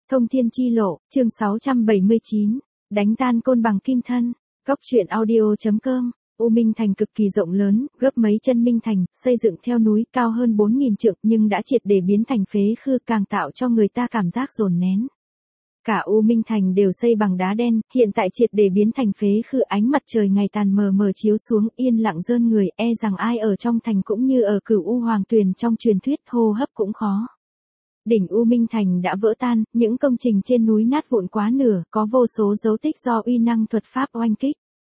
Thông thiên chi lộ, chương 679, đánh tan côn bằng kim thân. Góc truyện audio.com. U Minh Thành cực kỳ rộng lớn, gấp mấy chân Minh Thành, xây dựng theo núi, cao hơn 4.000 trượng nhưng đã triệt để biến thành phế khư, càng tạo cho người ta cảm giác dồn nén. Cả U Minh Thành đều xây bằng đá đen, hiện tại triệt để biến thành phế khư, ánh mặt trời ngày tàn mờ mờ chiếu xuống, yên lặng rơn người, e rằng ai ở trong thành cũng như ở Cửu U Hoàng Tuyền trong truyền thuyết, hô hấp cũng khó. Đỉnh U Minh Thành đã vỡ tan, những công trình trên núi nát vụn quá nửa, có vô số dấu tích do uy năng thuật pháp oanh kích.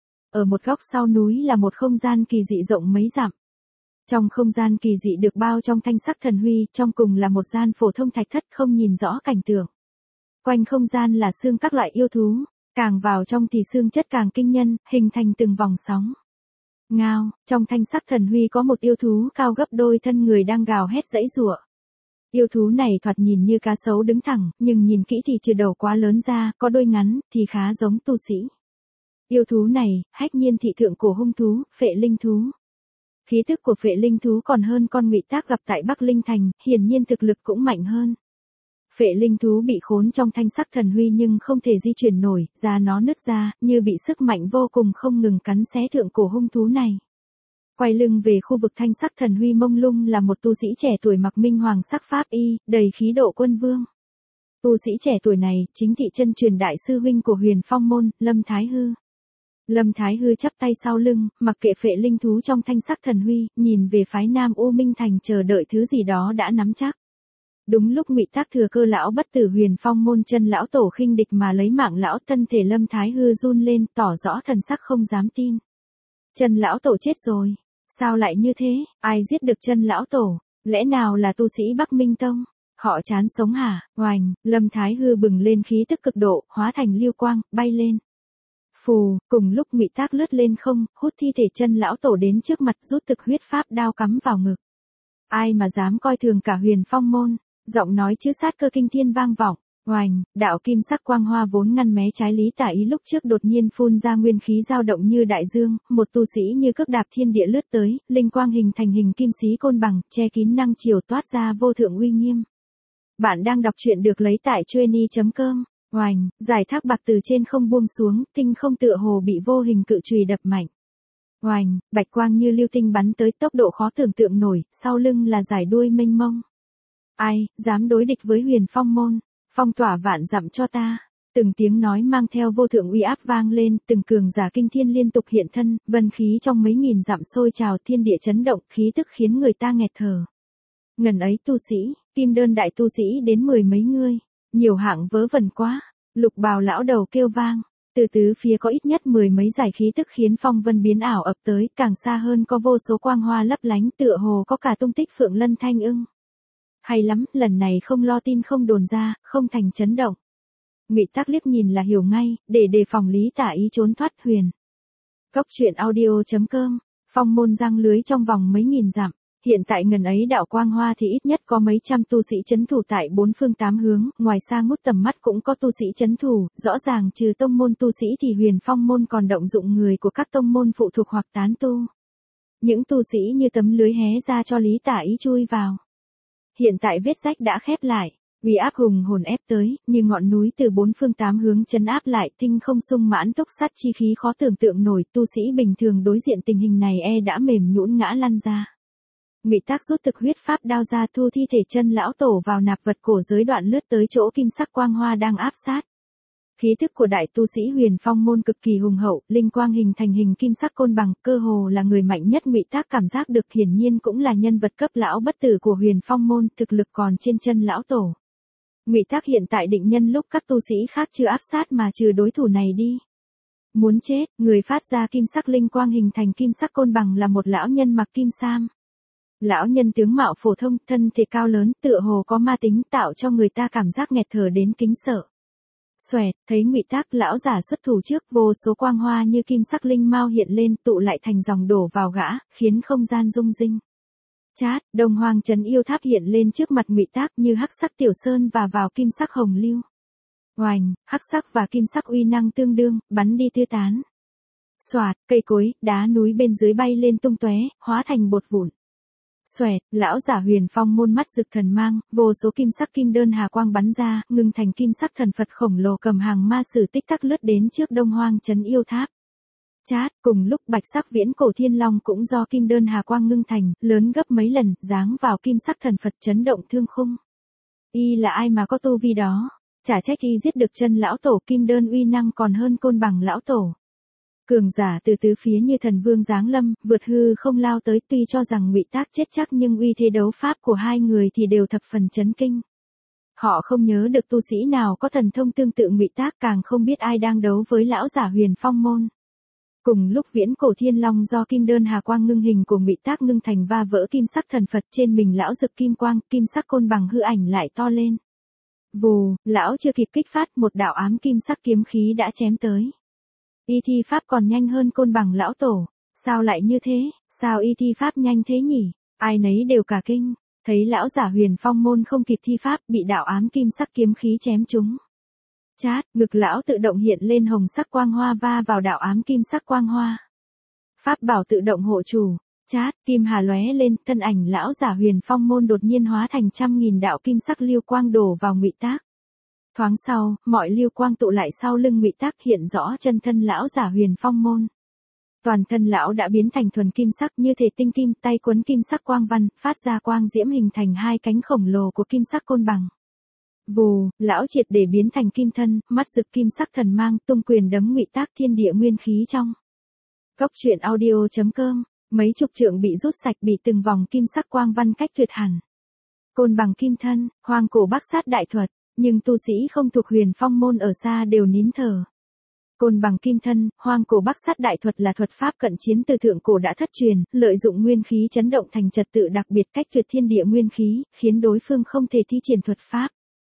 Ở một góc sau núi là một không gian kỳ dị rộng mấy dặm. Trong không gian kỳ dị được bao trong thanh sắc thần huy, trong cùng là một gian phổ thông thạch thất không nhìn rõ cảnh tượng. Quanh không gian là xương các loại yêu thú, càng vào trong thì xương chất càng kinh nhân, hình thành từng vòng sóng. Ngao, trong thanh sắc thần huy có một yêu thú cao gấp đôi thân người đang gào hét giãy giụa. Yêu thú này thoạt nhìn như cá sấu đứng thẳng, nhưng nhìn kỹ thì trừ đầu quá lớn ra, có đôi ngắn, thì khá giống tu sĩ. Yêu thú này, hách nhiên thị thượng cổ hung thú, phệ linh thú. Khí tức của phệ linh thú còn hơn con Ngụy Tác gặp tại Bắc Linh Thành, hiển nhiên thực lực cũng mạnh hơn. Phệ linh thú bị khốn trong thanh sắc thần huy nhưng không thể di chuyển nổi, da nó nứt ra, như bị sức mạnh vô cùng không ngừng cắn xé thượng cổ hung thú này. Quay lưng về khu vực thanh sắc thần huy mông lung là một tu sĩ trẻ tuổi mặc minh hoàng sắc pháp y, đầy khí độ quân vương. Tu sĩ trẻ tuổi này, chính thị chân truyền đại sư huynh của Huyền Phong môn, Lâm Thái Hư. Lâm Thái Hư chắp tay sau lưng, mặc kệ phệ linh thú trong thanh sắc thần huy, nhìn về phái Nam U Minh Thành chờ đợi thứ gì đó đã nắm chắc. Đúng lúc Ngụy Tác thừa cơ lão bất tử Huyền Phong môn chân lão tổ khinh địch mà lấy mạng lão, thân thể Lâm Thái Hư run lên, tỏ rõ thần sắc không dám tin. Chân lão tổ chết rồi. Sao lại như thế, ai giết được chân lão tổ, lẽ nào là tu sĩ Bắc Minh Tông, họ chán sống hả, oành, Lâm Thái Hư bừng lên khí tức cực độ, hóa thành lưu quang, bay lên. Phù, cùng lúc Ngụy Tác lướt lên không, hút thi thể chân lão tổ đến trước mặt, rút thực huyết pháp đao cắm vào ngực. Ai mà dám coi thường cả Huyền Phong môn, giọng nói chứa sát cơ kinh thiên vang vọng. Oành, đạo kim sắc quang hoa vốn ngăn mé trái lý tả ý lúc trước đột nhiên phun ra nguyên khí dao động như đại dương, một tu sĩ như cước đạp thiên địa lướt tới, linh quang hình thành hình kim xí côn bằng, che kín năng chiều toát ra vô thượng uy nghiêm. Bạn đang đọc truyện được lấy tại trueni.com. Oành, giải thác bạc từ trên không buông xuống, tinh không tựa hồ bị vô hình cự chùy đập mạnh. Oành, bạch quang như lưu tinh bắn tới tốc độ khó tưởng tượng nổi, sau lưng là dải đuôi mênh mông. Ai, dám đối địch với Huyền Phong môn? Phong tỏa vạn dặm cho ta. Từng tiếng nói mang theo vô thượng uy áp vang lên, từng cường giả kinh thiên liên tục hiện thân, vân khí trong mấy nghìn dặm sôi trào, thiên địa chấn động, khí tức khiến người ta nghẹt thở. Ngần ấy tu sĩ, kim đơn đại tu sĩ đến 10 mấy người, nhiều hạng vớ vẩn quá. Lục bào lão đầu kêu vang, từ tứ phía có ít nhất 10 mấy giải khí tức khiến phong vân biến ảo ập tới, càng xa hơn có vô số quang hoa lấp lánh, tựa hồ có cả tung tích phượng lân thanh ưng. Hay lắm, lần này không lo tin không đồn ra, không thành chấn động. Ngụy Tác liếc nhìn là hiểu ngay, để đề phòng lý tả ý trốn thoát Huyền. Góc truyện audio.com. Phong môn giăng lưới trong vòng mấy nghìn dặm. Hiện tại ngần ấy đạo quang hoa thì ít nhất có mấy trăm tu sĩ trấn thủ tại bốn phương tám hướng, ngoài xa ngút tầm mắt cũng có tu sĩ trấn thủ, rõ ràng trừ tông môn tu sĩ thì Huyền Phong môn còn động dụng người của các tông môn phụ thuộc hoặc tán tu. Những tu sĩ như tấm lưới hé ra cho lý tả ý chui vào. Hiện tại vết rách đã khép lại, uy áp hùng hồn ép tới, như ngọn núi từ bốn phương tám hướng trấn áp lại, tinh không sung mãn tốc sát chi khí khó tưởng tượng nổi, tu sĩ bình thường đối diện tình hình này đã mềm nhũn ngã lăn ra. Ngụy Tác rút thực huyết pháp đao ra, thu thi thể chân lão tổ vào nạp vật cổ giới, đoạn lướt tới chỗ kim sắc quang hoa đang áp sát. Khí tức của đại tu sĩ Huyền Phong môn cực kỳ hùng hậu, linh quang hình thành hình kim sắc côn bằng, cơ hồ là người mạnh nhất. Ngụy Tác cảm giác được hiển nhiên cũng là nhân vật cấp lão bất tử của Huyền Phong môn, thực lực còn trên chân lão tổ. Ngụy Tác hiện tại định nhân lúc các tu sĩ khác chưa áp sát mà trừ đối thủ này đi. Muốn chết, người phát ra kim sắc linh quang hình thành kim sắc côn bằng là một lão nhân mặc kim sam. Lão nhân tướng mạo phổ thông, thân thể cao lớn, tựa hồ có ma tính, tạo cho người ta cảm giác nghẹt thở đến kính sợ. Xoẹt, thấy Ngụy Tác, lão giả xuất thủ trước, vô số quang hoa như kim sắc linh mao hiện lên, tụ lại thành dòng đổ vào gã, khiến không gian rung rinh. Chát, Đông Hoang Trấn Yêu Tháp hiện lên trước mặt Ngụy Tác như hắc sắc tiểu sơn và vào kim sắc hồng lưu. Oành, hắc sắc và kim sắc uy năng tương đương, bắn đi tiêu tán. Xoạt, cây cối, đá núi bên dưới bay lên tung tóe, hóa thành bột vụn. Xoẹt, lão giả Huyền Phong môn mắt rực thần mang, vô số kim sắc kim đơn hà quang bắn ra, ngưng thành kim sắc thần Phật khổng lồ cầm hàng ma sử tích tắc lướt đến trước Đông Hoang trấn yêu tháp. Chát, cùng lúc bạch sắc viễn cổ thiên long cũng do kim đơn hà quang ngưng thành, lớn gấp mấy lần, giáng vào kim sắc thần Phật chấn động thương khung. Y là ai mà có tu vi đó? Chả trách y giết được chân lão tổ, kim đơn uy năng còn hơn Côn Bằng lão tổ. Cường giả từ tứ phía như thần vương giáng lâm, vượt hư không lao tới, tuy cho rằng Ngụy Tác chết chắc nhưng uy thế đấu pháp của hai người thì đều thập phần chấn kinh. Họ không nhớ được tu sĩ nào có thần thông tương tự Ngụy Tác, càng không biết ai đang đấu với lão giả Huyền Phong môn. Cùng lúc viễn cổ thiên long do kim đơn hà quang ngưng hình của Ngụy Tác ngưng thành va vỡ kim sắc thần Phật, trên mình lão rực kim quang, kim sắc Côn Bằng hư ảnh lại to lên. Vù, lão chưa kịp kích phát, một đạo ám kim sắc kiếm khí đã chém tới. Y thi pháp còn nhanh hơn Côn Bằng lão tổ. Sao lại như thế? Sao y thi pháp nhanh thế nhỉ? Ai nấy đều cả kinh. Thấy lão giả Huyền Phong môn không kịp thi pháp, bị đạo ám kim sắc kiếm khí chém trúng. Chát, ngực lão tự động hiện lên hồng sắc quang hoa va vào đạo ám kim sắc quang hoa. Pháp bảo tự động hộ chủ. Chát, kim hà lóe lên, thân ảnh lão giả Huyền Phong môn đột nhiên hóa thành trăm nghìn đạo kim sắc lưu quang đổ vào Ngụy Tác. Thoáng sau, mọi lưu quang tụ lại sau lưng Ngụy Tác, hiện rõ chân thân lão giả Huyền Phong môn. Toàn thân lão đã biến thành thuần kim sắc như thể tinh kim, tay quấn kim sắc quang văn, phát ra quang diễm hình thành hai cánh khổng lồ của kim sắc Côn Bằng. Vù, lão triệt để biến thành kim thân, mắt rực kim sắc thần mang, tung quyền đấm Ngụy Tác, thiên địa nguyên khí trong. Góc truyện audio.com, mấy chục trượng bị rút sạch, bị từng vòng kim sắc quang văn cách tuyệt hẳn. Côn Bằng kim thân, hoang cổ bắc sát đại thuật, nhưng tu sĩ không thuộc Huyền Phong môn ở xa đều nín thở. Côn Bằng kim thân, hoang cổ bắc sát đại thuật là thuật pháp cận chiến từ thượng cổ đã thất truyền, lợi dụng nguyên khí chấn động thành trật tự đặc biệt cách tuyệt thiên địa nguyên khí, khiến đối phương không thể thi triển thuật pháp.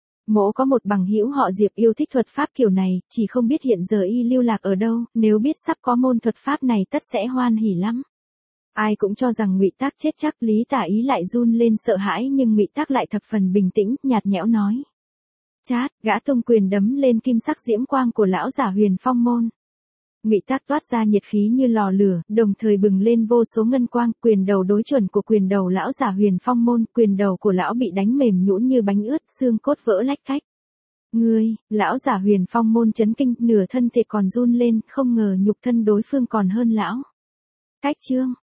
Mỗ có một bằng hữu họ Diệp yêu thích thuật pháp kiểu này, chỉ không biết hiện giờ y lưu lạc ở đâu, nếu biết sắp có môn thuật pháp này tất sẽ hoan hỉ lắm. Ai cũng cho rằng Ngụy Tác chết chắc, Lý Tả Ý lại run lên sợ hãi, nhưng Ngụy Tác lại thập phần bình tĩnh, nhạt nhẽo nói. Chát, gã tung quyền đấm lên kim sắc diễm quang của lão giả Huyền Phong môn. Ngụy Tác toát ra nhiệt khí như lò lửa, đồng thời bừng lên vô số ngân quang, quyền đầu đối chuẩn của quyền đầu lão giả Huyền Phong môn, quyền đầu của lão bị đánh mềm nhũn như bánh ướt, xương cốt vỡ lách cách. Ngươi, lão giả Huyền Phong môn chấn kinh, nửa thân thể còn run lên, không ngờ nhục thân đối phương còn hơn lão. Cách chương